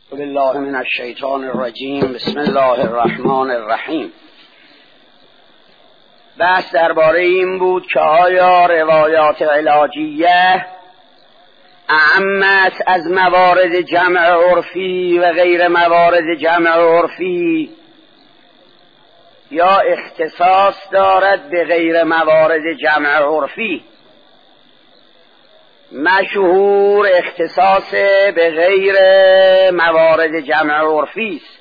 بالله من الشیطان الرجیم. بسم الله الرحمن الرحیم. بحث درباره این بود که آیا روایات علاجیه اعم است از موارد جمع عرفی و غیر موارد جمع عرفی، یا اختصاص دارد به غیر موارد جمع عرفی. مشهور اختصاص به غیر موارد جمع عرفی است،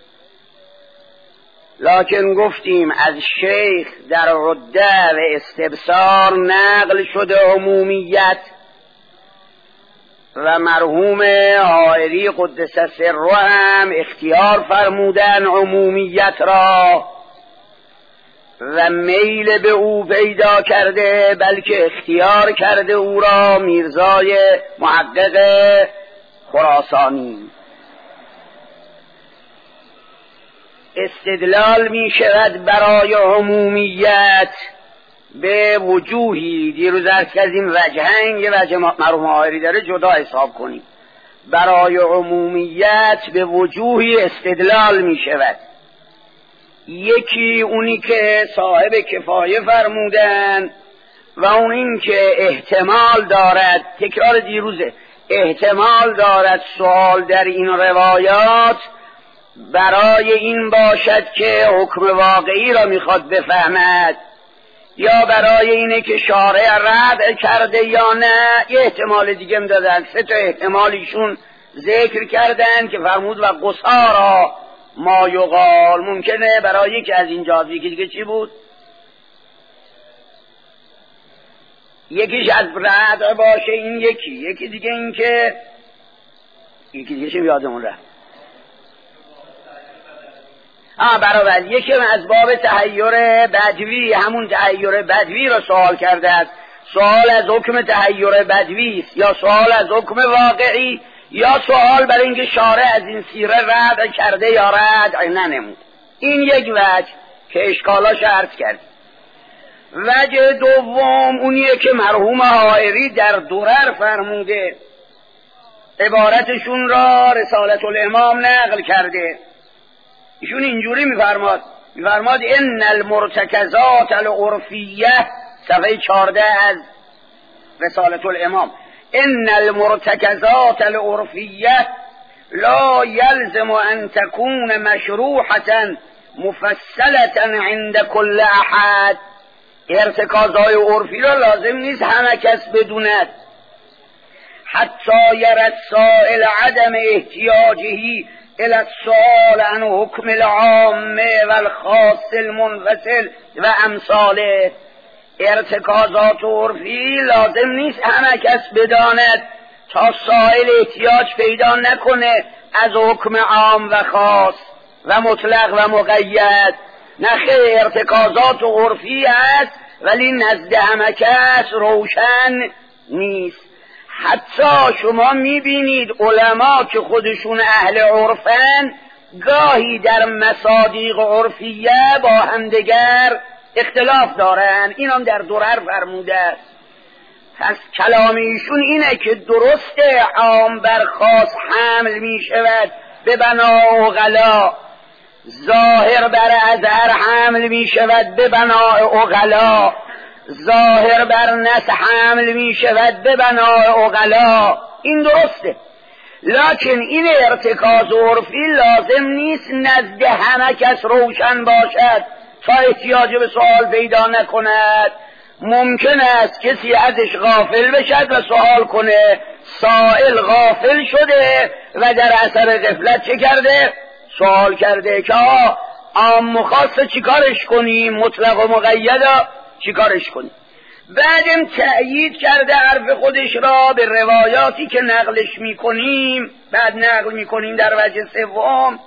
لکن گفتیم از شیخ در عده و استبصار نقل شده عمومیت و مرحوم حائری قدس سره هم اختیار فرمودن عمومیت را و میل به او پیدا کرده، بلکه اختیار کرده او را میرزای محقق خراسانی. استدلال می شود برای عمومیت به وجوهی، دیروز ارز کردیم وجهنگ، یه وجه مرحوم حائری داره جدا حساب کنیم. برای عمومیت به وجوهی استدلال می شود. یکی اونی که صاحب کفایه فرمودن و اون این که احتمال دارد، تکرار دیروزه، احتمال دارد سوال در این روایات برای این باشد که حکم واقعی را میخواد بفهمد، یا برای اینه که شارع رد کرده یا نه. یه احتمال دیگه هم دادن، 3 احتمالیشون ذکر کردن که فرمود و قصارا ما یقال. ممکنه برای یکی از این جازی که دیگه چی بود؟ یکیش از رد باشه، این یکی دیگه این که یکی دیگه چی یادمون رفت؟ برابر یکی از باب تحیر بدوی، همون تحیر بدوی را سوال کرده است. سوال از حکم تحیر بدوی است یا سوال از حکم واقعی، یا سوال برای اینکه شارع از این سیره رد کرده یا رد ننمود. این یک وجه که اشکالاش عرض کردیم. وجه دوم اونیه که مرحوم حائری در درر فرموده، عبارتشون را رسالت الامام نقل کرده. ایشون اینجوری میفرماد ان المرتکزات العرفیه، صفحه 14 از رسالت الامام، ان المرتکزات العرفیه لا یلزم ان تكون مشروحة مفصلة عند كل احد. ارتکازهای عرفی را لازم نیست همه کس بدوند. حتی یرى السائل عدم احتیاجه الى السؤال عن حکم العام و الخاص المنفصل و امثاله. ارتکازات عرفی لازم نیست همه کس بداند تا سائل احتیاج پیدا نکنه از حکم عام و خاص و مطلق و مقید. نخیر، ارتکازات عرفی است ولی نزد همه کس روشن نیست. حتی شما میبینید علما که خودشون اهل عرفن گاهی در مصادیق عرفیه با همدیگر اختلاف دارن. این هم در درر فرموده است. پس کلام ایشون اینه که درسته عام بر خاص حمل می شود به بنا عقلا، ظاهر بر اظهر حمل می شود به بنا عقلا، ظاهر بر نص حمل می شود به بنا عقلا. این درسته، لکن این ارتکاز عرفی لازم نیست نزد همه کس روشن باشد تا احتیاج به سوال پیدا نکند. ممکن است کسی ازش غافل بشد و سوال کنه، سائل غافل شده و در اثر غفلت چه کرده؟ سوال کرده که عام و خاص چیکارش کنیم، مطلق و مقید چیکارش کنیم. بعدم تأیید کرده حرف خودش را به روایاتی که نقلش میکنیم، بعد نقل میکنیم در وجه سوم.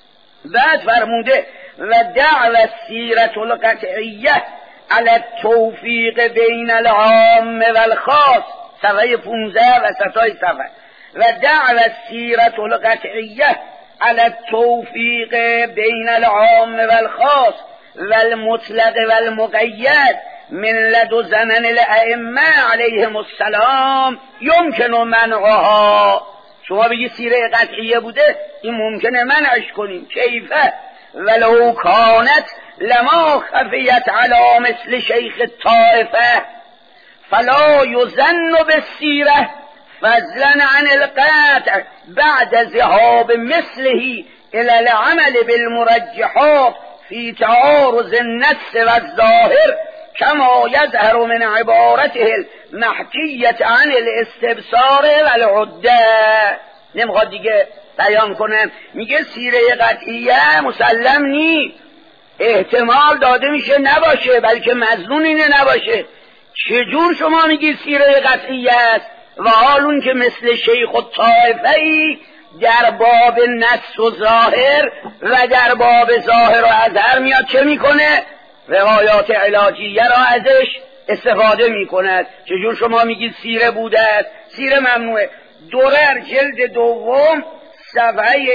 بعد فرموده و دعوى السیرة القطعیه علی التوفیق بین العام و الخاص، صفحه 15 وسطای صفحه. و دعوى السیرة القطعیه علی التوفیق بین العام و الخاص و المطلق و المقید من لدن زمن الائمه علیهم السلام یمکن منعها شما بگی سیره قطعیه بوده، این ممکنه منعش کنیم. کیفه ولو کانت لما خفیت علی مثل شیخ الطائفه فلا یظن بالسیره فضلا عن القطع بعد ذهاب مثله الى العمل بالمرجحات في تعارض النص والظاهر كما يظهر من عبارته المحكية عن الاستبصار والعده. نمیخواد دیگه بیان کنم، میگه سیره قطعیه مسلم نی، احتمال داده میشه نباشه، بلکه مظنون اینه نباشه. چجور شما میگی سیره قطعیه است و حال اون که مثل شیخ الطائفه‌ای در باب نص و ظاهر و در باب ظاهر و اظهر میاد چه میکنه؟ روایات علاجیه را ازش استفاده میکند. چجور شما میگید سیره بوده است؟ سیره ممنوعه. درر جلد دوم صفحه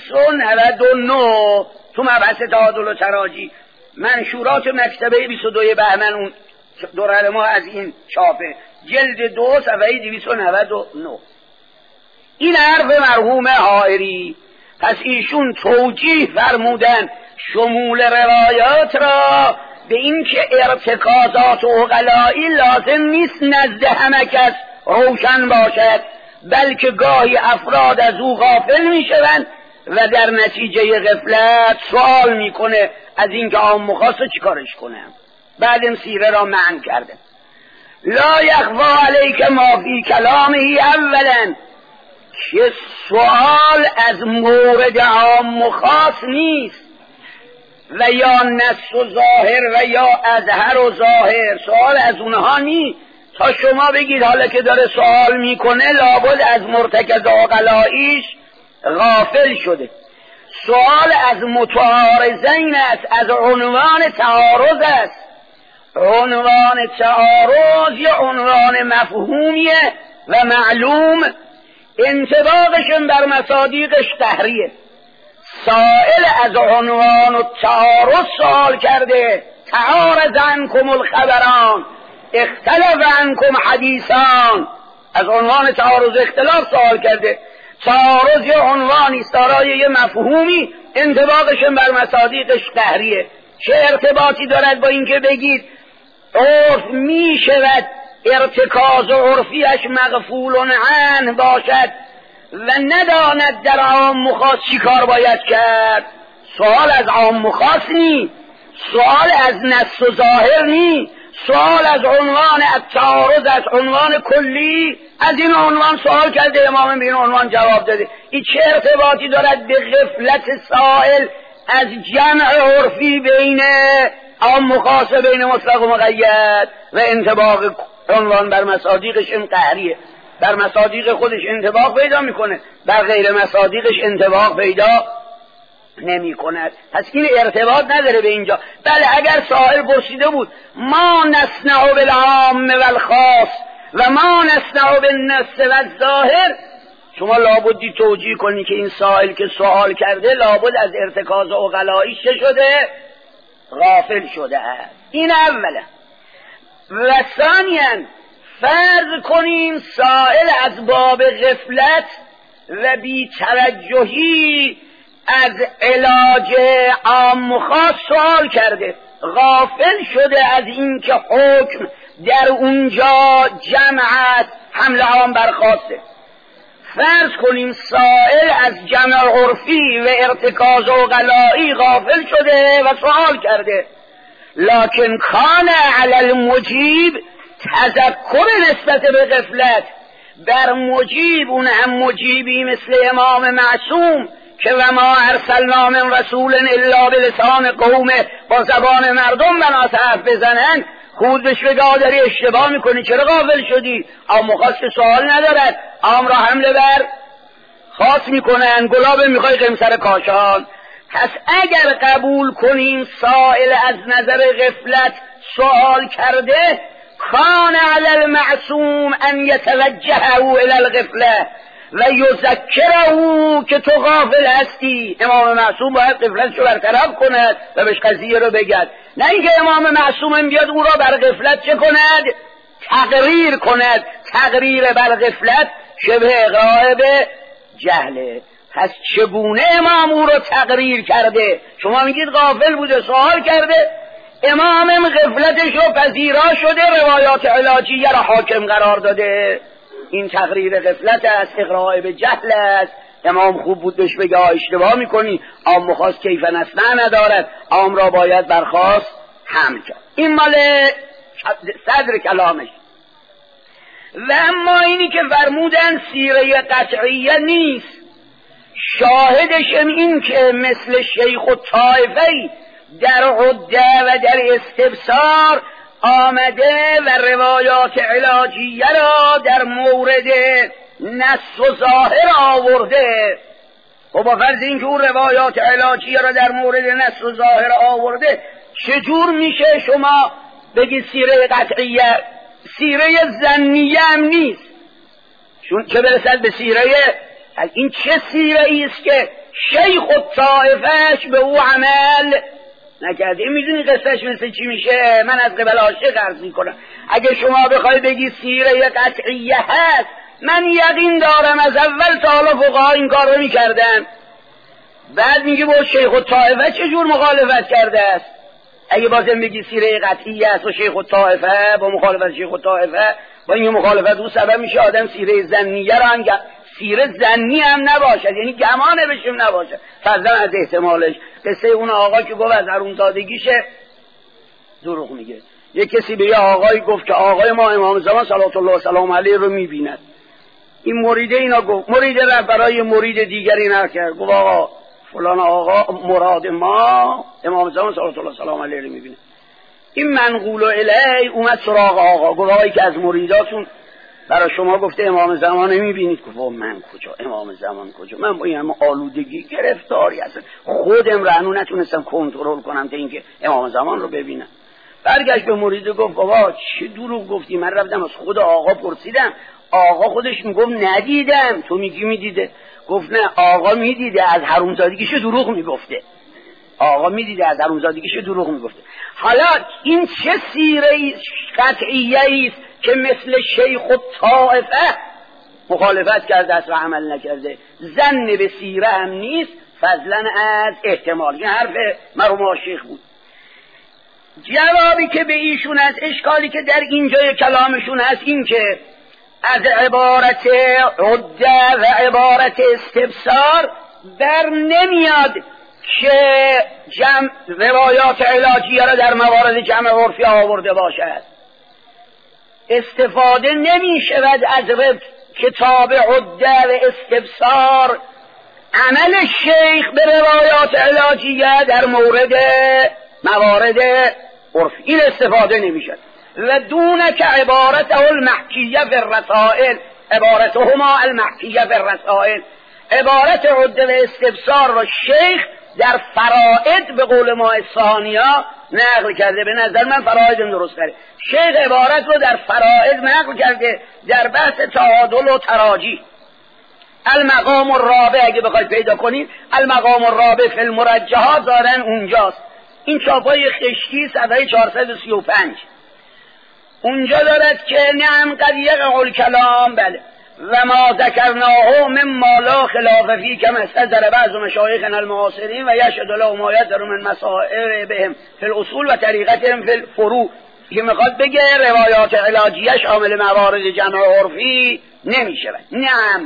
299 تو مبحث تعادل و تراجی، منشورات مکتبه 22 بهمن، اون درر ما از این چاپه، جلد 2 صفحه 299. این حرف مرحوم حائری. پس ایشون توجیه فرمودن شمول روایات را به این که ارتکازات عقلائی لازم نیست نزد همه کس روشن باشد، بلکه گاهی افراد از او غافل میشوند و در نتیجه غفلت سوال میکنه از اینکه عام خاصه چیکارش کنه. بعد این سیره را منع کرده. لا یخفی علیک ما فی کلامه اولا، که سوال از مورد عام خاص نیست و یا نص و ظاهر و یا اظهر و ظاهر، سوال از اونها نیست تا شما بگید حالا که داره سوال میکنه لابد از مرتکز عقلائیش غافل شده. سوال از متعارضین است، از عنوان تعارض است. عنوان تعارض یا عنوان مفهومیه و معلوم، انطباقشون بر مصادیقش قهریه. سائل از عنوان و تعارض سوال کرده، تعارض عنکم الخبران اختلف عنکم حدیثان، از عنوان تعارض اختلاف سوال کرده. تعارض یا عنوانی دارای یه مفهومی، انطباقشون بر مصادیقش قهریه. چه ارتباطی دارد با اینکه بگید عرف می شود ارتکاز عرفیش مغفول عنه باشد و نداند در عام و خاص چی کار باید کرد؟ سوال از عام و خاص نی، سوال از نص و ظاهر نی، سوال از عنوان التعارض، از عنوان کلی. از این عنوان سوال کرده امام، به این عنوان جواب داده. این چه ارتباطی دارد به غفلت سائل از جمع عرفی بین عام و خاص، بین مطلق و مقید و انطباق عنوان بر مصادیقش این قهریه؟ بر مصادیق خودش انطباق پیدا میکنه، بر غیر مصادیقش انطباق پیدا نمی کند. پس این ارتباط نداره به اینجا. بله اگر سائل پرسیده بود ما نصنع بالعام والخاص و ما نصنع بالنص والظاهر، شما لابدی توجیه کنی که این سائل که سوال کرده لابد از ارتکاز عقلائیش چه شده؟ غافل شده است. این اولا. و ثانیاً فرض کنیم سائل از باب غفلت و بی‌توجهی از علاج عام و خاص سوال کرده، غافل شده از این که حکم در اونجا جمع است، حمل عام بر خاصه. فرض کنیم سائل از جمع عرفی و ارتکاز عقلائی غافل شده و سوال کرده، لکن کان علی المجیب تذکر نسبت به غفلت. بر مجیب، اون هم مجیبی مثل امام معصوم که و ما ارسلنا من رسول الا بلسان قومه، با زبان مردم بنات حرف بزنن، خود بهش بگاه داری اشتباه میکنی، چرا غافل شدی؟ اما خاص که سوال ندارد، عام را حمله بر خاص میکنن، گلاب میخوای قمصر کاشان. پس اگر قبول کنیم سائل از نظر غفلت سوال کرده، کان علی المعصوم ان یتوجهه الی الغفله و یذکره که تو غافل هستی. امام معصوم باید غفلتشو برطرف کند و بهش قضیه رو بگد، نه اینکه امام معصوم بیاد او را بر غفلت چه کند؟ تقریر کند. تقریر بر غفلت شبه غائب جهله. پس چگونه امام او رو تقریر کرده؟ شما میگید غافل بوده، سوال کرده، امام غفلتش رو پذیرا شده، روایات علاجیه را حاکم قرار داده. این تقریر غفلت است، اقراء به جهل است. امام خوب بود بهش بگه اشتباه میکنی، عام خواست کیف نسمع ندارد، عام را باید برخواست حمل کرد. این مال صدر کلامش. و اما اینی که فرمودن سیره قطعیه نیست، شاهدشم این که مثل شیخ الطائفه در عده و در استبصار آمده و روایات علاجیه را در مورد نص و ظاهر آورده. و با فرض اینکه اون روایات علاجیه را در مورد نص و ظاهر آورده، چجور میشه شما بگید سیره قطعیه؟ سیره ظنیه هم نیست، چون چه برسد به سیره. این چه سیره ایست که شیخ الطائفهش به او عمل نکرده؟ میدونی قصهش مثل چی میشه؟ من از قبل عاشق عرض میکنم. اگه شما بخوای بگی سیره قطعیه هست، من یقین دارم از اول تا حالا فقها این کار رو میکردن. بعد میگه با شیخ الطائفه چجور مخالفت کرده است؟ اگه بازم بگی سیره قطعیه است و شیخ الطائفه با مخالفت شیخ الطائفه، با این مخالفت او سبب میشه آدم سیره ظنیه را هم سیره ظنی هم نباشد، یعنی گمانه بشیم نباشد، فضلا از احتمالش. قصه اون آقا که گفت از حرومزادگیشه دروغ میگه. یک کسی به یه آقایی گفت که آقای ما امام زمان صلوات الله و سلام علیه رو میبیند. این مریده اینا گفت، مریده را برای مرید دیگری نکرد، گفت آقا فلان آقا مراد ما امام زمان صلوات الله و سلام علیه رو میبینه. این منقول الیه اومد سراغ آقا، گفت آقایی که از مریداتون برای شما گفته امام زمان میبینید. گفت من کجا امام زمان کجا، من با این آلودگی گرفتاری هستم، خودم رهنو نتونستم کنترل کنم تا اینکه امام زمان رو ببینم. برگشت به مرید گفت بابا چه دروغ گفتی، من رفتم از خود آقا پرسیدم، آقا خودش میگفت ندیدم، تو میگی میدیده. گفت نه آقا میدیده، از حرومزادگیش دروغ میگفته، آقا میدیده از حرومزادگیش دروغ میگفته. حالا این چه سیره قطعیه است که مثل شیخ الطائفه مخالفت کرده است و عمل نکرده؟ ظن به سیره هم نیست، فضلا از احتمال. این حرف مرحوم شیخ بود. جوابی که به ایشون از اشکالی که در اینجای کلامشون هست این که از عبارت عده و عبارت استبصار در نمیاد که روایات علاجیه را در موارد جمع عرفی آورده باشد. استفاده نمی شود از کتاب عده و استبصار عمل شیخ به روایات علاجیه در مورد موارد عرفی، این استفاده نمی شود. و دون که عبارته المحکیه فی الرسائل، عبارتهما المحکیه فی الرسائل، عبارت عده و استبصار را شیخ در فرائد به قول ما ثانیا نقل کرده. به نظر من فرائد درست کرده. شیخ عبارت رو در فرائد نقل کرده در بحث تعادل و تراجی. المقام الرابع اگه بخواید پیدا کنید، المقام الرابع فی المرجحات دارن اونجاست. این چاپای خشتی صفحه 435 اونجا دارد که نعم قد یقع الکلام، بله، و ما ذکرناه مما لا خلاف فیه کما استدر بعض مشایخنا المعاصرین و یشهد له ما یدر من مسائر بهم فی الاصول و طریقتهم فی الفروع، که میخواد بگه روایات علاجیه شامل موارد جمع عرفی نمیشه. نعم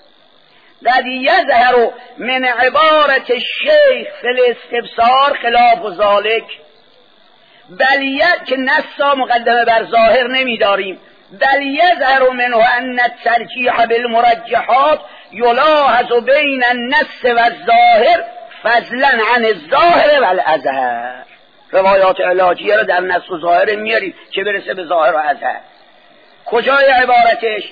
قد یظهر من عبارت الشیخ فی الاستبصار خلاف ذلک، بلیت که نصا مقدمه بر ظاهر نمیداریم، بل یظهر منه ان الترجیح بالمرجحات یلاحظ بین النص و الظاهر فضلا عن الظاهر و الازهر. روایات علاجیه رو در نص و ظاهر میارید چه برسه به ظاهر و ازهر. کجای عبارتش؟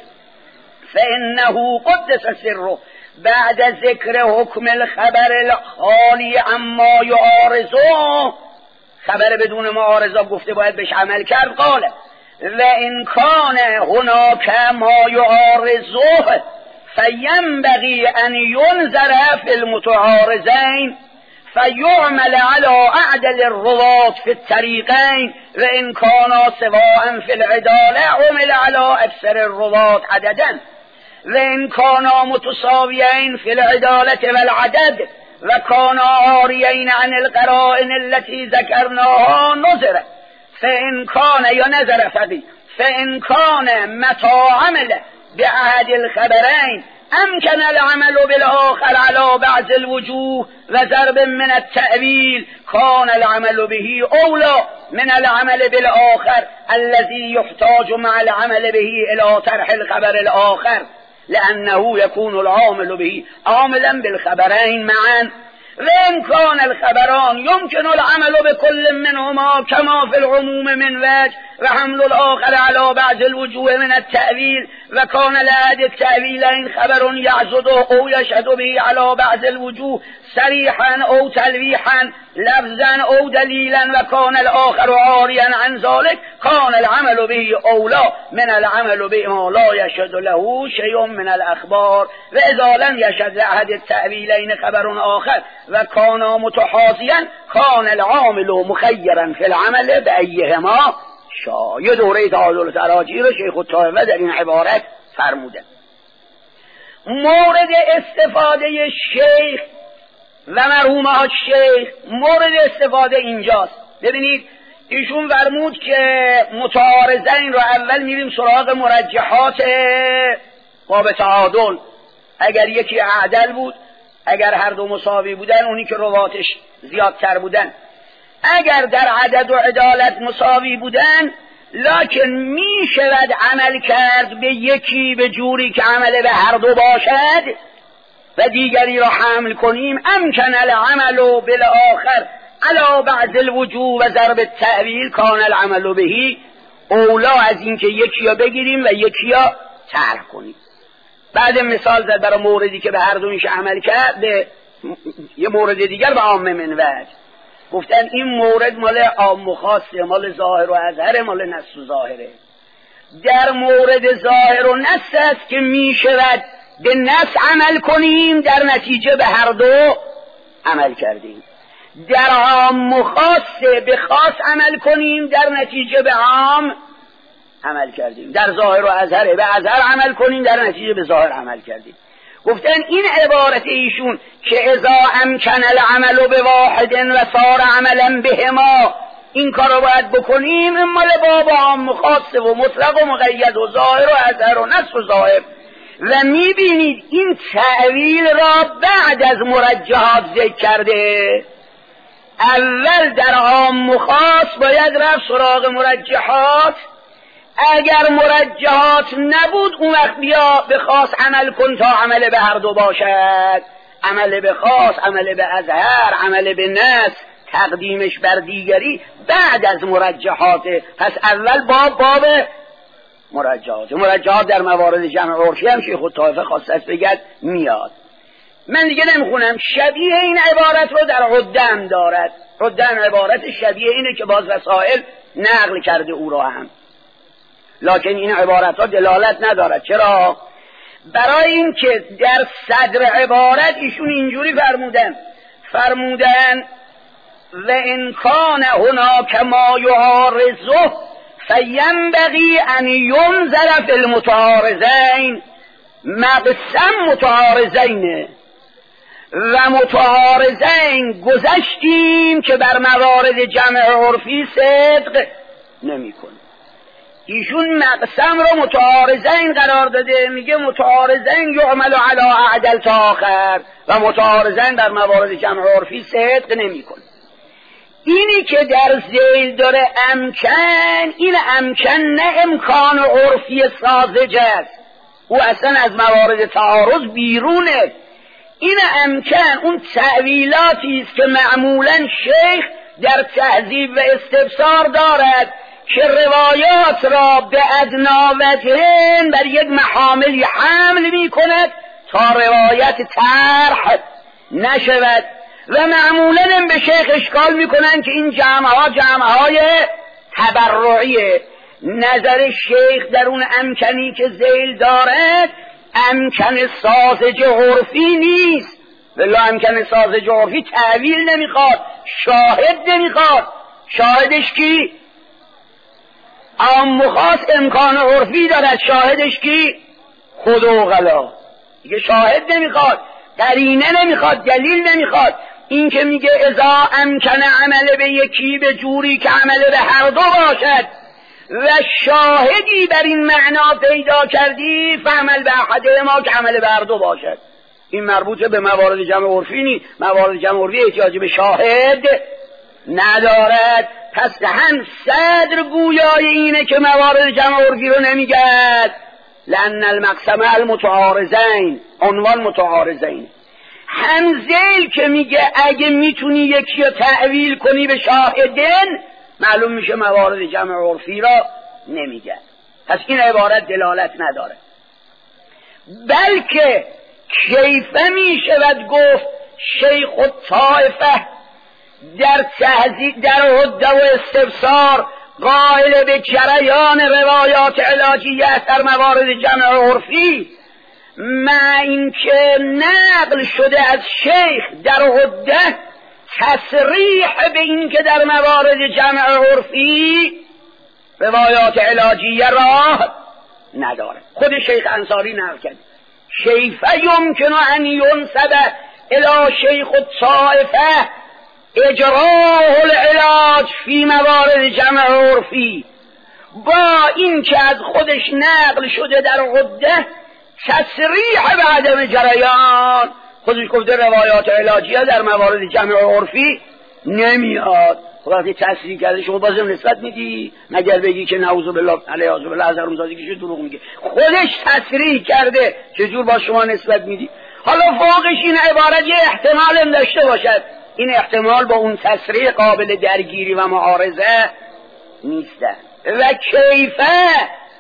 فانه قدس سره بعد ذکر حکم الخبر الخالی اما یعارضه، خبر بدون معارضه گفته باید بهش عمل کرد. قاله و ان کان هناک ما یعارضه فینبغی ان ینظر فی المتعارضین فیعمل علی اعدل الرواة فی الطریقین و ان کانا سواء فی العداله عمل علی اکثر الرواة عددا و این کانا متساویین فی العدالت و العدد و کانا عاریین عن القرائن التي ذکرناها نظر فان کان یا نظر فقی فان کان متى عمل بعهد الخبرین امکن العمل بالاخر على بعض الوجوه و ضرب من التأویل کان العمل به اولا من العمل بالاخر الذي يحتاج مع العمل به الى طرح الخبر الاخر لانه يكون العامل به عاملا بالخبرين معا وإن كان الخبران يمكن العمل بكل منهما كما في العموم من وجه وحمل الآخر على بعض الوجوه من التأويل وكان لأحد التأويلين خبر يعزده أو يشهد به على بعض الوجوه صريحا أو تلويحا لفظا أو دليلا وكان الآخر عاريا عن ذلك كان العمل به أولى من العمل بما لا يشهد له شيء من الأخبار وإذا لم يشهد لأحد التأويلين خبر آخر وكان متحاضيا كان العامل مخيرا في العمل بأيهما شاء. یه دوره تعادل تراجی رو شیخ الطائفه در این عبارت فرموده. مورد استفاده شیخ و مرحومات شیخ مورد استفاده اینجاست. ببینید ایشون فرمود که متعارضین رو اول میریم سراغ مرجحات باب تعادل. اگر یکی اعدل بود، اگر هر دو مساوی بودن، اونی که رواتش زیادتر بودن، اگر در عدد و عدالت مساوی بودن لکن می شود عمل کرد به یکی به جوری که عمل به هر دو باشد و دیگری را حمل کنیم امکن العمل بالاخر علی بعض الوجوه و ضرب التأویل کان العمل به اولا از این که یکی را بگیریم و یکی را ترک کنیم. بعد مثال زد برای موردی که به هر دو میشه عمل کرد، به یه مورد دیگر به عام من وجه گفتن این مورد مال عام و خاصه، مال ظاهر و اظهر، مال نص و ظاهره. در مورد ظاهر و نص است که می شود به نص عمل کنیم در نتیجه به هر دو عمل کردیم. در عام و خاصه به خاص عمل کنیم در نتیجه به عام عمل کردیم. در ظاهر و اظهر به اظهر عمل کنیم در نتیجه به ظاهر عمل کردیم. گفتن این عبارت ایشون که اذا امکن العمل به واحد و صار عملا بهما، این کار رو باید بکنیم، مال باب عام و خاصه و مطلق و مقید و ظاهر و اظهر و نص و ظاهر. و میبینید این تعویل را بعد از مرجحات ذکر کرده. اول در عام و خاص باید رفت سراغ مرجحات، اگر مرجحات نبود اون وقت بیا به خاص عمل کن تا عمل به هر دو باشد، عمل به خاص، عمل به اظهر، عمل به نص، تقدیمش بر دیگری بعد از مرجحات. پس اول باب مرجحات در موارد جمع عرفی هم شیخ الطائفه خواست بگد میاد. من دیگه نمیخونم. شبیه این عبارت رو در عدم دارد. عدم عبارت شبیه اینه که باز وسائل نقل کرده او را هم، لکن این عبارت ها دلالت ندارد. چرا؟ برای این که در صدر عبارت ایشون اینجوری فرمودن و ان کان هناک ما یعارضه فینبغی ان ینظر فی المتعارضین. مقسم متعارضینه و متعارضین گذشتیم که بر موارد جمع عرفی صدق نمی کنه. ایشون مقسم رو متعارضین قرار داده، میگه متعارضین یعمل علی اعدل تا آخر و متعارضین در موارد جمع عرفی صدق نمی کنه. اینی که در ذیل داره امکن، این امکن نه امکان عرفی ساذج است، او اصلا از موارد تعارض بیرونه. این امکن اون تعویلاتی است که معمولا شیخ در تهذیب و استبصار دارد که روایات را به ادناوتهن بر یک محاملی حمل می کند تا روایت طرح نشود و معمولا هم به شیخ اشکال می کنند که این جمعهای تبرعیه. نظر شیخ در اون امکنی که ذیل دارد امکن ساذج عرفی نیست، ولی امکن ساذج عرفی تعویل نمیخواد، شاهد نمیخواد. شاهدش کی؟ عام و خاص امکان عرفی دارد. شاهدش کی؟ خود اوغلا دیگه شاهد نمیخواد، قرینه نمیخواد، دلیل نمیخواد. این که میگه اذا امکن عمل به یکی به جوری که عمل به هر دو باشد و شاهدی بر این معنا پیدا کردی فعمل به احدهما که عمل به هر دو باشد. این مربوط به موارد جمع عرفی نیست. موارد جمع عرفی احتیاج به شاهد ندارد. پس هم صدر گویای اینه که موارد جمع عرفی رو نمیگد، لأن المقسم المتعارضین، عنوان متعارضین. همزیل که میگه اگه میتونی یکی رو تعویل کنی به شاهدن، معلوم میشه موارد جمع عرفی را نمیگه. پس این عبارت دلالت نداره. بلکه کیفه میشود گفت شیخ الطائفه در تهذیب در عده و استفسار قائل به جریان روایات علاجیه در موارد جمع عرفی، مع اینکه نقل شده از شیخ در عده تصریح به این که در موارد جمع عرفی روایات علاجیه راه نداره. خود شیخ انصاری نقل کرد شیفه یمکن ان ینسب الی شیخ الطائفه اجراه العلاج فی موارد جمع عرفی، با این که از خودش نقل شده در عده تصریح به عدم جریان، خودش گفته روایات علاجیه در موارد جمع عرفی نمیاد. خب وقتی تصریح کرده شما بازم نسبت میدی؟ مگر بگی که نعوذ بالله علیه و بالله از حرامزادی که دروغ میگه؟ خودش تصریح کرده، چجور با شما نسبت میدی؟ حالا فوقش این عبارت یه احتمال هم داشته باشد، این احتمال با اون تصریح قابل درگیری و معارضه نیستن. و کیفه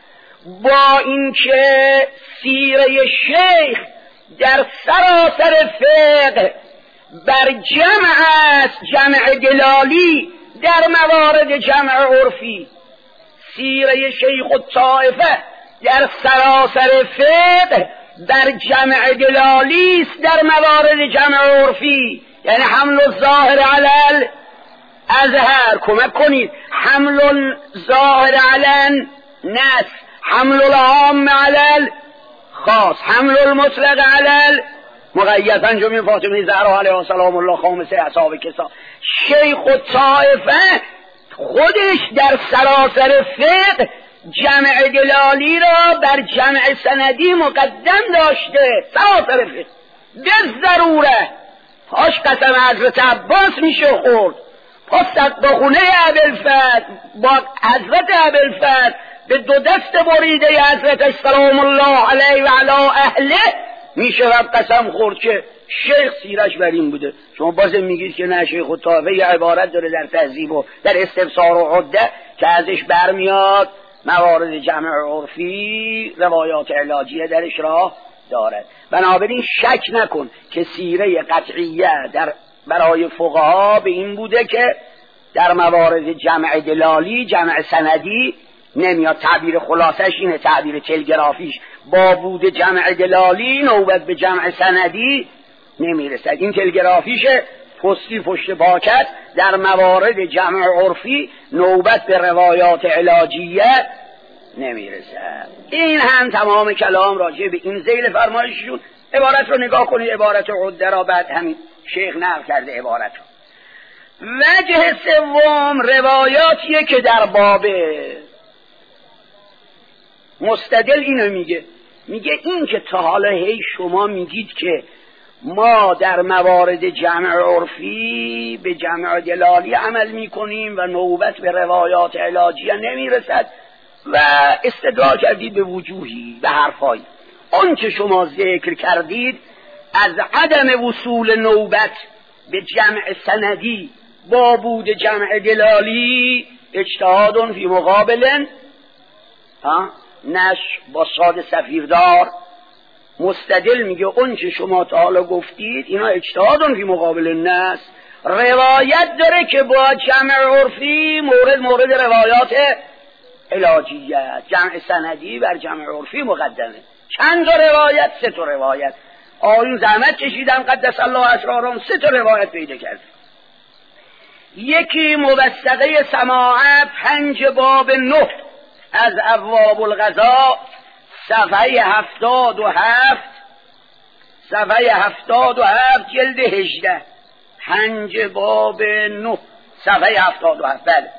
با اینکه سیره شیخ در سراسر فقه بر جمع است، جمع دلالی در موارد جمع عرفی، سیره شیخ الطائفه در سراسر فقه بر جمع دلالی است در موارد جمع عرفی، یعنی حمل الظاهر علی الازهر، کمک کنید، حمل الظاهر علی النص، حمل العام علی الخاص، حمل المطلق علی المقید. انجمین فاطمه زهرا علیها سلام الله خامسه اصحاب کسا. شیخ الطائفه خودش در سراسر فقه جمع دلالی را بر جمع سندی مقدم داشته، سراسر فقه به ضروره. پاش قسم حضرت عباس میشه خورد، پاس صدقخونه ابوالفتح با حضرت ابوالفتح به دو دست بریده حضرت سلام الله علیه و علی اهله میشه قسم خورد که شیخ سیرش بر این بوده. شما بازم میگید که نه، شیخ الطائفه یه عبارت داره در تهذیب و در استفسار و عده که ازش برمیاد موارد جمع عرفی روایات علاجیه درش راه دارد. بنابراین شک نکن که سیره قطعیه در برای فقها به این بوده که در موارد جمع دلالی جمع سندی نمیاد. تعبیر خلاصش اینه، تعبیر تلگرافیش با بود جمع دلالی نوبت به جمع سندی نمیرسد. این تلگرافیشه، پستی پشت پاکت، در موارد جمع عرفی نوبت به روایات علاجیه نمیرسد. این هم تمام کلام راجع به این ذیل فرمایششون. عبارت رو نگاه کنید، عبارت عده را بعد همین شیخ نقل کرده عبارت رو. وجه سوم روایاتیه که در باب مستدل اینو میگه این که تا حالا هی شما میگید که ما در موارد جمع عرفی به جمع دلالی عمل میکنیم و نوبت به روایات علاجیه نمیرسد و استدلال کردید به وجوهی، به حرفایی. اون که شما ذکر کردید از عدم وصول نوبت به جمع سندی با بود جمع دلالی اجتهاد فی مقابل نش با صاد سفیردار. مستدل میگه اون که شما تا حالا گفتید اینا اجتهاد فی مقابل نس، روایت داره که با جمع عرفی مورد روایات علاجیه، جمع سندی بر جمع عرفی مقدمه. چند تا روایت؟ 3 تا روایت. آیون زحمت کشیدن قدس الله اسرارهم، 3 تا روایت پیدا کرد. یکی موثقه سماعه 5 باب 9 از ابواب القضا صفحه 77 صفحه 77 جلد 18 5 باب 9 صفحه 77. بله.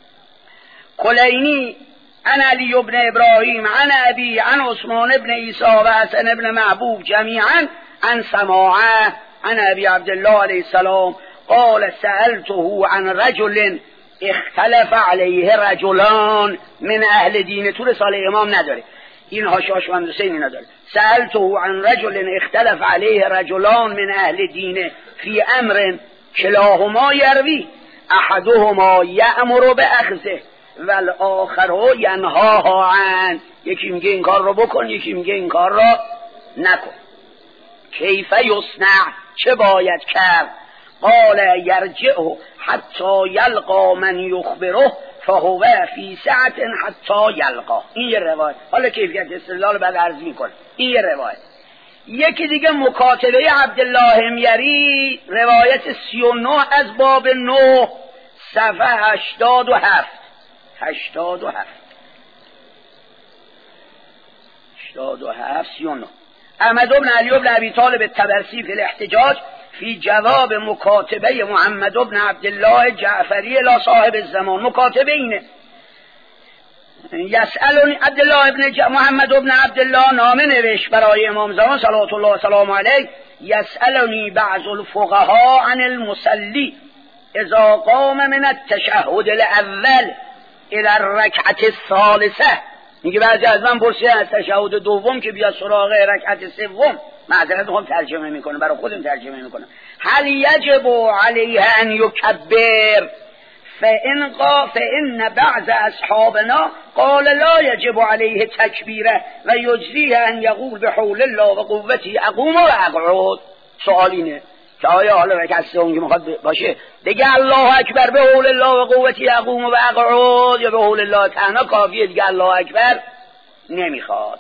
کلینی عن علی بن ابراهیم عن ابی عن عثمان بن عیسی و حسن بن محبوب جمیعا عن سماعه عن ابی عبدالله علیه السلام قال سألته عن رجل اختلف علیه رجلان من اهل دین. تو رساله امام نداره، این حاشیه‌اش محمد حسینی نداره. سألته عن رجل اختلف علیه رجلان من اهل دین فی امر کلاهما یروی احدهما یأمر باخذه والآخر ینهاها عنه. یکی میگه این کار رو بکن، یکی میگه این کار رو نکن. کیف یصنع، چه باید کرد؟ قال یرجعه حتی یلقا من یخبره فهو فی سعة حتی یلقا. این یه روایت. حالا کیفیت استدلال بعد عرض میکنه. این یه روایت. یکی دیگه مکاتبه عبدالله حمیری روایت 39 از باب 9 صفحه 87 39. احمد بن علی بن ابی طالب الطبرسی فی الاحتجاج فی جواب مکاتبه محمد بن عبدالله جعفری الی صاحب الزمان. مکاتبه اینه: یسألنی عبدالله ابن محمد ابن عبدالله نامه نوشت برای امام زمان صلوات الله و سلام علیه: یسألنی بعض الفقهاء عن المصلی اذا قام من التشهد الاول الى الرکعه الثالثه. میگه بعضی از من پرسیدن از تشهد دوم که بیاد سراغ رکعت سوم. معذرت میخوام ترجمه میکنم، برای خودم ترجمه میکنم. هل یجب علیه ان یکبر فإن بعض اصحابنا قال لا يجب عليه تکبیره و یجزیه ان یقول بحول الله و قوتی اقوم و اقعد. سوال اینه که آیا حالا رکعت سوم که میخواد باشه دیگه الله اکبر به حول الله و قوتی اقوم و اقعد، یا به حول الله تنها کافیه دیگه الله اکبر نمیخواد؟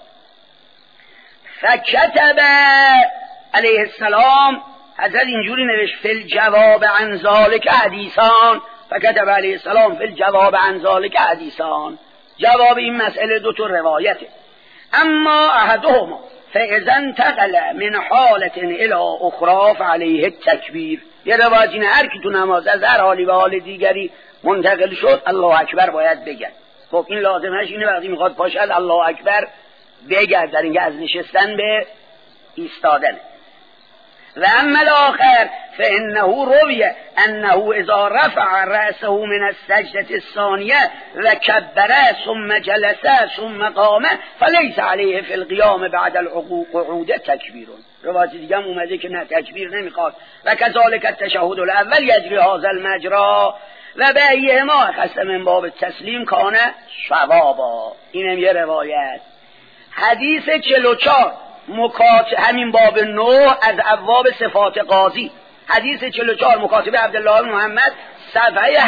فکتب علیه السلام، حضرت اینجوری نوشت: فی الجواب عن ذلک حدیثان. فکتب علیه السلام فی الجواب عن ذلک حدیثان. جواب این مسئله دو تا روایته. اما احدهما فاذا انتقل من حالة الى اخرى فعليه التکبیر. یه روایت اینه هر کی تو نماز از هر حالی به حال دیگری منتقل شد الله اکبر باید بگه. خب این لازمش اینه وقتی میخواد پاشد الله اکبر بگه، در اینکه از نشستن به ایستادن. و اما الاخر فانه روی انه اذا رفع رأسه من السجدة الثانية و کبر ثم جلس ثم قام فليس عليه في القيام بعد القعود تکبیر. روایت دیگه هم اومده که نه تکبیر نمیخواد. و كذلك التشهد الاول یجری هذا المجرى و بایهما خص من باب التسلیم کان ثوابا. اینم یه روایت. حدیث 44 همین باب 9 از ابواب صفات قاضی. حدیث 44 مکاتبه عبدالله بن محمد صفحه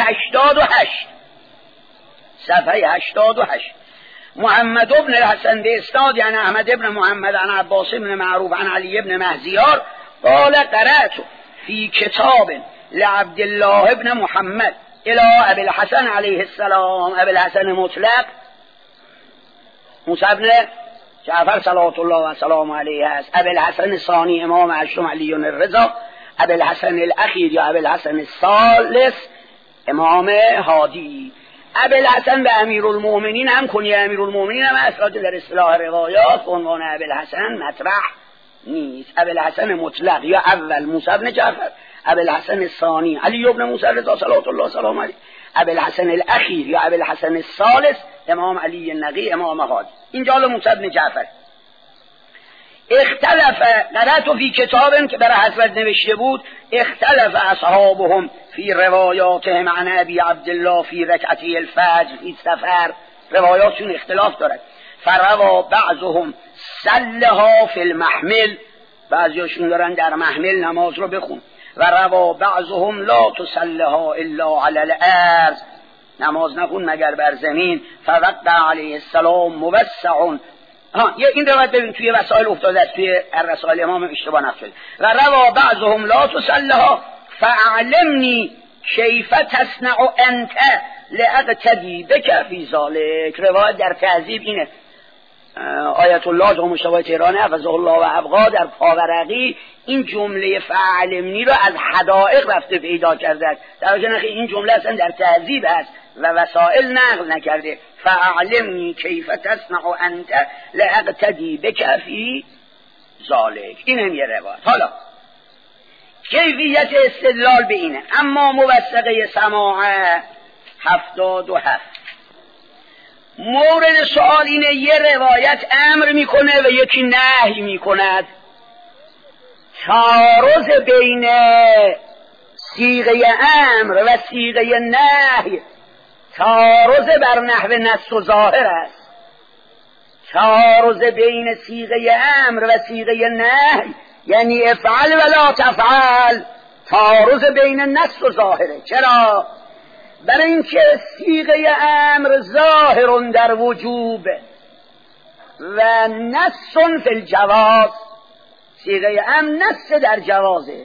88. محمد بن الحسن باسناد یعنی احمد بن محمد عن عباس بن معروف عن علی بن مهزیار قال قرأت فی کتاب لعبدالله بن محمد الى ابی الحسن علیه السلام. ابی الحسن مطلق موسی بن جعفر صلوات الله و سلام علیه است. ابی الحسن ثانی امام اشرم علی الرضا. ابی الحسن الاخیر یا ابی الحسن الثالث امام هادی. ابی الحسن به امیرالمومنین هم کنیه امیرالمومنین هم اسناد در اصطلاح روایات عنوان ابی الحسن مطرح نیست. ابی الحسن مطلق یا اول موسی بن جعفر، ابی الحسن ثانی علی بن موسی رضا صلوات الله و سلام علیه، ابی الحسن الاخیر یا ابی الحسن الثالث امام علی نقی امام هادی. اینجا موسی بن جعفر اختلف قرأت فی کتابن که برای حضرت نوشته بود اختلف اصحابهم فی روایاتهم عن ابی عبدالله فی رکعتی الفجر فی سفر. روایاتشون اختلاف دارد. فروا بعضهم صلها فی المحمل، بعضیاشون دارن در محمل نماز رو بخون. و روا بعضهم لا تصلها الا علی الارض، نماز نخون مگر بر زمین. فوقع علیه السلام موسع. این روایت ببین توی وسائل افتاده است، توی الرسائل امام اشتباه نشد. و روا بعضهم لا تصلها فاعلمنی کیف تصنع انت لاقتدی بک فی ذلک. روایت در تعذیب اینه آیت الله جامشتبه تهرانی حفظه الله و ابقا در پاورقی این جمله فعلمنی رو از حدائق رفته پیدا کرده است، در حالی که این جمله اصلا در تهذیب است و وسائل نقل نکرده. فعلمنی کیف تصنع انت لاقتدی بک فی ذالک. این هم یه روایت. حالا کیفیت استدلال به اینه. اما موثقه سماعه 77. مورد سوال اینه یه روایت امر میکنه و یکی نهی میکند. تعارض بین صیغه امر و صیغه نهی تعارض بر نحو نص و ظاهر است. تعارض بین صیغه امر و صیغه نهی یعنی افعل ولا تفعل، تعارض بین نص و ظاهره. چرا؟ برای اینکه صیغه امر ظاهر در وجوب و نص فی الجواز. صیغه امر نص در جوازه،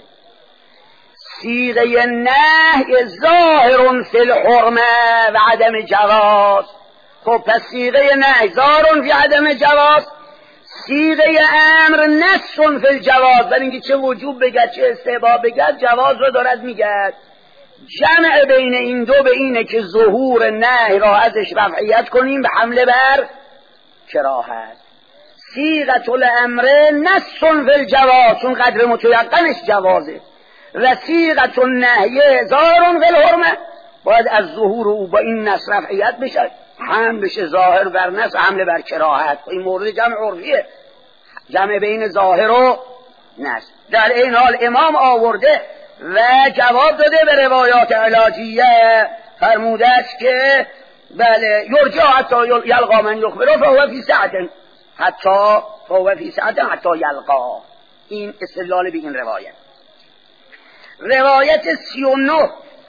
صیغه نهی ظاهر فی الحرمه و عدم جواز. خب پس صیغه نهی ظاهر فی عدم جواز، صیغه امر نص فی الجواز. برای اینکه چه وجوب بگد چه استحباب بگد جواز رو دارد میگد. جمع بین این دو به اینه که ظهور نهی را ازش رفعیت کنیم به حمله بر کراهت. صیغه الامر نص فی الجواز، چون قدر متیقنش جوازه، و صیغه النهی ظاهر فی الحرمه، باید از ظهور او با این نص رفعیت بشه، هم بشه ظاهر بر نص حمله بر کراهت. این مورد جمع عرفیه، جمع بین ظاهر و نص. در این حال امام آورده و جواب داده به روایات علاجیه، فرموده است که بله یرجع حتی یلقا من یخبره فهو فی سعة حتی یلقا. این استدلال به این روایت. روایت 39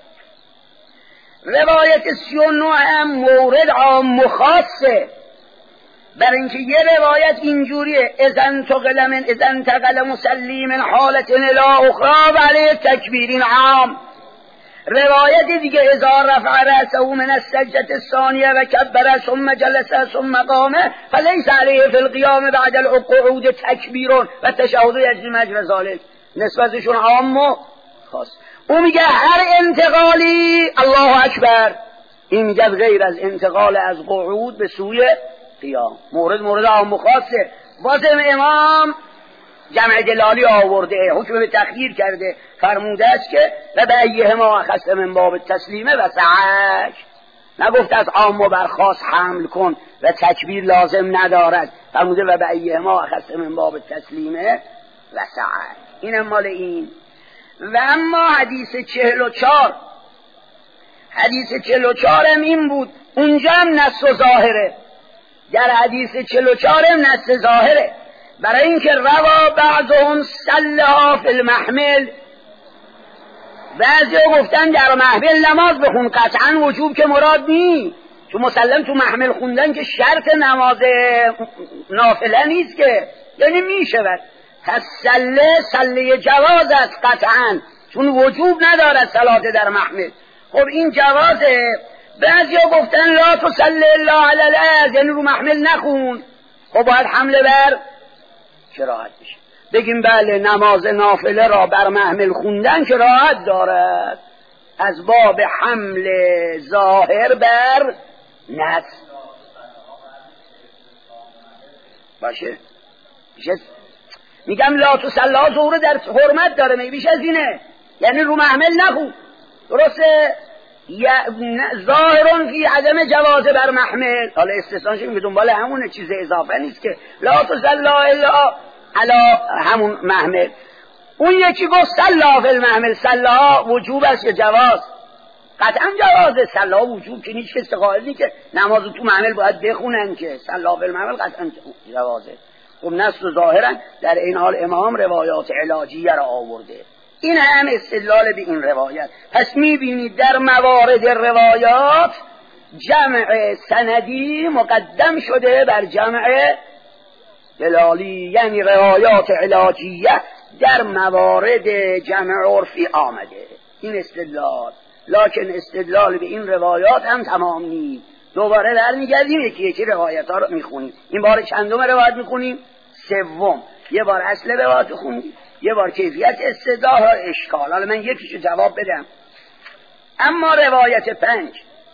هم مورد عام و خاصه، برای اینکه یه روایت اینجوریه اذا انتقل مسلی من حالت الى اخرى وعليه تکبیر عام. روایت دیگه اذا رفع رأسه من السجدة الثانية و کبر ثم جلس ثم قام فليس عليه في القيام بعد القعود تکبیر و تشهد یجری مجرى ذلك. نسبتشون عام و خاص. او میگه هر انتقالی الله اکبر، این میگه غیر از انتقال از قعود به سوی قیام. مورد عام و خاصه. بازم امام جمع دلالی آورده، حکم به تخییر کرده، فرموده است که و به ایهما اخذت من باب تسلیمه و سعک. نگفت از عام و بر خاص حمل کن و تکبیر لازم ندارد، فرموده و به ایهما اخذت من باب تسلیمه و سعک. اینم مال این. و اما حدیث 44 هم این بود، اونجا هم نص و ظاهره. در حدیث 44 هم نص ظاهره، برای اینکه روا بعضهم صلها فی المحمل، بعضی گفتن در محمل نماز بخون، قطعا وجوب که مراد نی، چون مسلم تو محمل خوندن که شرط نماز نافله نیست که، یعنی میشود. پس سله جواز است قطعا، چون وجوب ندارد صلات در محمل. خب این جوازه. بعضی ها گفتن لا تصلی الا علی الارض، یعنی رو محمل نخون. خب باید حمله بر کراهت بشه. بگیم بله نماز نافله را بر محمل خوندن کراهت دارد، از باب حمل ظاهر بر نص باشه. میگم لا تصلی ظهور در حرمت داره، می بیش از اینه، یعنی رو محمل نخون. درسته؟ ظاهرون فی عدم جواز بر محمل. حالا استثناش میگه دنبال همونه، چیز اضافه نیست که لا تصلی الا علی همون محمل. اون یکی گفت صلا فی المحمل، صلا وجوب است یا جواز؟ قطعا جوازه. صلا وجوب که نیست، کسی قائل نیست که نماز تو محمل باید بخونن، که صلا فی المحمل قطعا جوازه. خب نص و ظاهرن. در این حال امام روایات علاجیه را آورده. این هم استدلال به این روایت. پس میبینید در موارد روایات جمع سندی مقدم شده بر جمع دلالی، یعنی روایات علاجیه در موارد جمع عرفی آمده. این استدلال. لکن استدلال به این روایات هم تمام نیست. دوباره برمیگردیم یکی یکی روایت ها رو میخونیم. این بار چندم روایت میخونیم؟ سوم. یه بار اصل روایت خوندیم، یه بار کیفیت استدلال و اشکال. حالا من یکیشو جواب بدم. اما روایت 5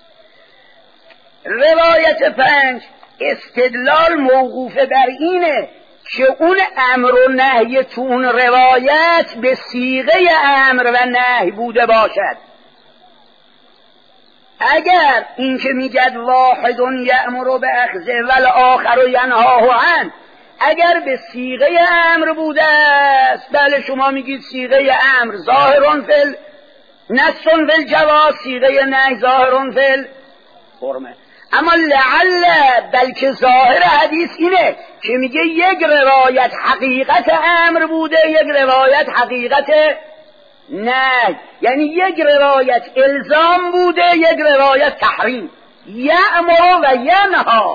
استدلال موقوف بر اینه که اون امر و نهی تو اون روایت به صیغه امر و نهی بوده باشد. اگر این که میگد واحد یأمر بأخذه والآخر ینهاه عنه اگر به صیغه امر بوده است، بله شما میگید صیغه امر ظاهرون فی نصٌ فی الجواز، صیغه نهی ظاهرون فی الحرمه. اما لعل بلکه ظاهر حدیث اینه که میگه یک روایت حقیقت امر بوده، یک روایت حقیقت نه، یعنی یک روایت الزام بوده، یک روایت تحریم. یأمر و ینها،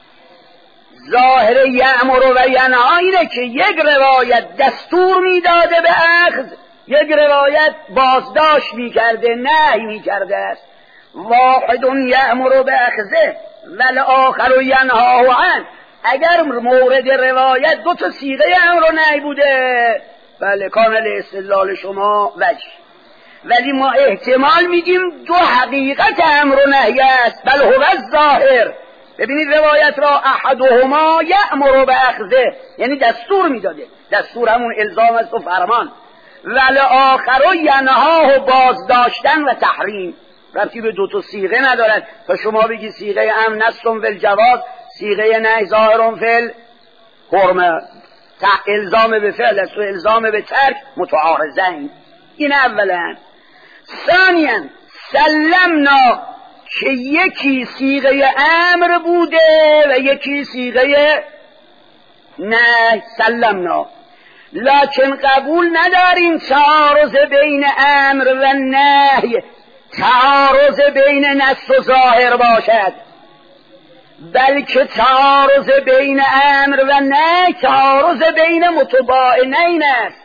ظاهر یأمر و ینها اینه که یک روایت دستور میداده به اخذ، یک روایت بازداشت میکرده، نهی میکرده است. واحد یأمر بأخذه والآخر ینهاه عنه. اگر مورد روایت دو تا صیغه امر و نهی بوده، بله کامل استدلال شما وجه. ولی ما احتمال میدیم دو حقیقت امر و نهی است، بل هو الظاهر. ببینید روایت را احدهما یأمر بأخذه، یعنی دستور میداده، دستور همون الزام است و فرمان. والآخر ینهاه، بازداشتن و تحریم. ربطی به دو تا صیغه ندارد تا شما بگی صیغه امر نصٌ فی الجواز، صیغه نهی ظاهر فی الحرمه. الزام به فعل است و الزام به ترک متعارضین. این اولا. ثانیا سلمنا، که یکی صیغه امر بوده و یکی صیغه نهی. سلمنا، لکن قبول نداریم تعارض بین امر و نهی تعارض بین نص و ظاهر باشد، بلکه تعارض بین امر و نهی تعارض بین متباینین است.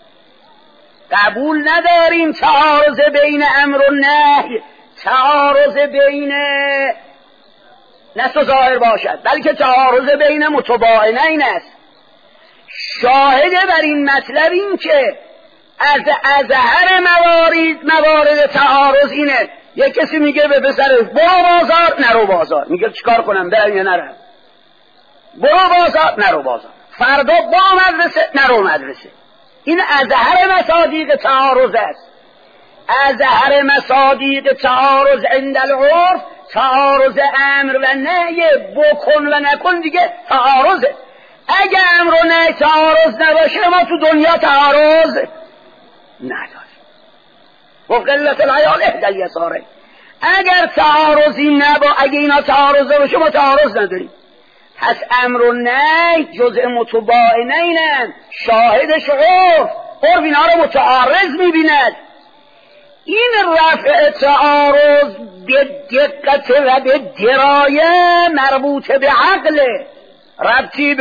قبول نداریم تعارض بین امر و نهی تعارض بین نص و ظاهر باشد، بلکه تعارض بین متباینین است. شاهد بر این مطلب این که از اظهر موارد تعارض اینه، یک کسی میگه به پسرش برو بازار نرو بازار، میگه چیکار کنم، برم یا نرم؟ برو بازار نرو بازار، فردا با مدرسه نرو مدرسه. این اظهر مصادیق تعارض است. اظهر مصادیق تعارض عند العرف تعارض امر و نهی، بکن و نکن دیگه تعارضه. اگه امر و نهی تعارض نباشه ما تو دنیا تعارض نداریم. و قلت العیال احدی الیسارین. اگر تعارضی اگه اینا تعارض باشه ما تعارض نداریم. پس امر و نهی جزء متباینین، شاهدش عرف اینا رو متعارض میبیند. این رفع تعارض به دقت و به درایه مربوط به عقله، ربطی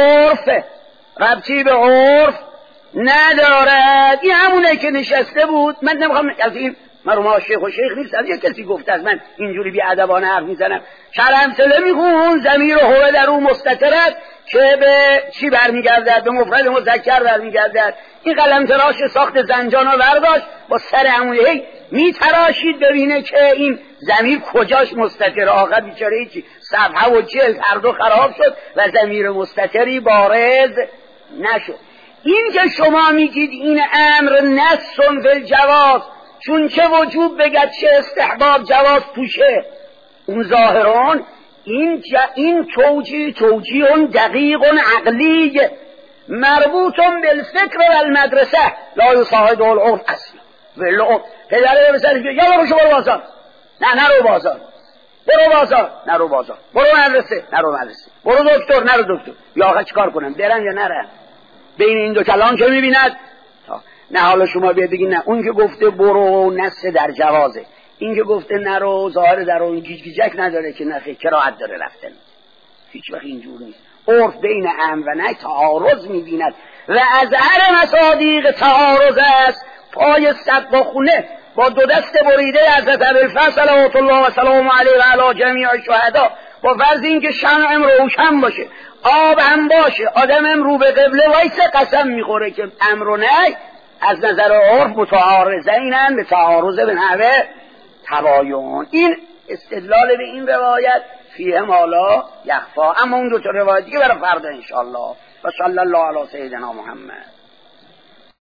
به عرف ندارد. این همونه که نشسته بود. من نمیخوام از این مرحوم شیخ و شیخ نیستم، یه کسی گفته از من اینجوری بی ادبانه حرف میزنم. شرمسله میخون ضمیر هو در او مستترد که به چی برمیگردد؟ به مفرد مذکر برمیگردد. این قلم تراش ساخت زنجان رو برداشت با سر همونه هی میتراشید ببینه که این ضمیر کجاش مستتر. آقا بیچاره هیچی، صفحه و جلد هر دو خراب شد و ضمیر مستتری بارز نشد. این که شما میگید این امر نصٌ فی الجواز، چون چه وجوب بگد چه استحباب جواز توشه، اون ظاهران این توجیه دقیق عقلی مربوط بالفکر و المدرسه لا یصاحب العرف اصلا. ولو پدره به سرش یا برو بازار، نه نرو بازار، برو بازار نرو بازار، برو مدرسه نرو مدرسه، برو دکتر نرو دکتر. یا آقا چیکار کنم، برن یا نرن؟ بین این دو کلام چه میبیند؟ نه حالا شما بگید نه اون که گفته برو نص در جوازه، این که گفته نرو ظاهر در اون گیجک نداره که نخی کراهت داره رفتن. هیچ وقت اینجور نیست. عرف بین امر و نهی تعارض میبیند و از هر مصادیق تعارض است. پای صد با خونه با دو دست بریده حضرت ابوالفضل صلوات الله و سلام علیه و علی جمیع الشهدا، با فرض اینکه شمعم روشن باشه، آب هم باشه، آدمم رو به قبله وایسه، قسم میخوره که امر و نهی از نظر عرف متعارضینن به تعارض به نحو تباین. این استدلال به این روایت فیه ما لا یخفی. اما اون دو تا روایت دیگه برای فردا انشاءالله. و صلی الله علی سیدنا محمد.